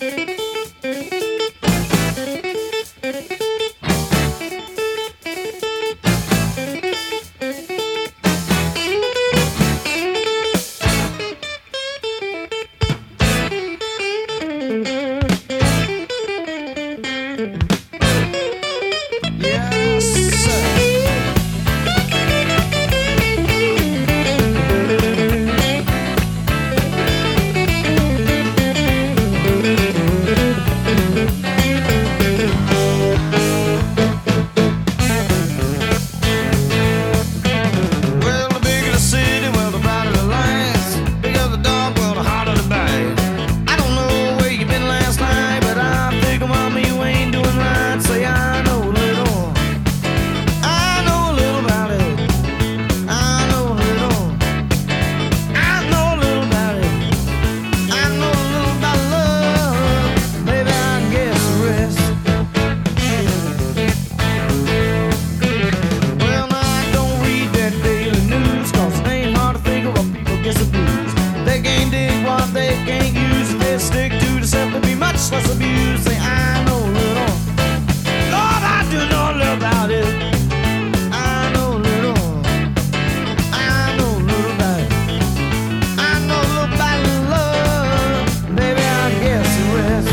Less abuse, say I know little. Lord, I do know a little about it. I know little. I know little about it. I know a little about love. Baby, I guess the rest.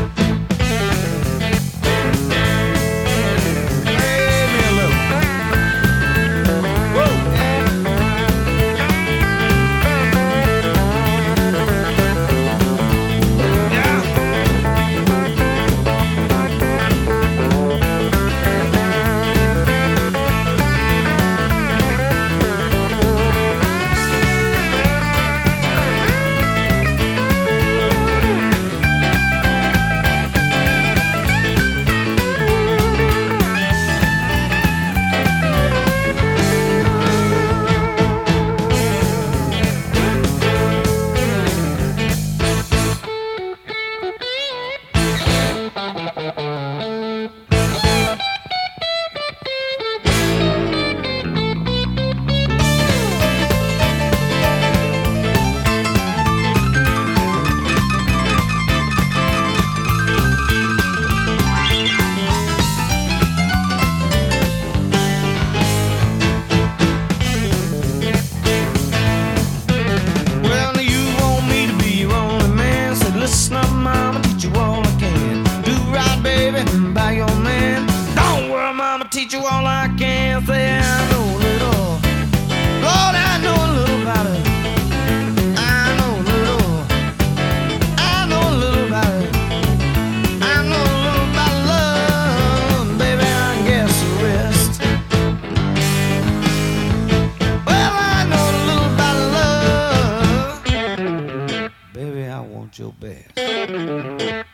Hey, me a little. Woo! By your man, don't worry, mama, teach you all I can. Say I know a little, Lord, I know a little about it. I know a little, I know a little about it. I know a little about love, baby, I guess the rest. Well, I know a little about love, baby, I want your best.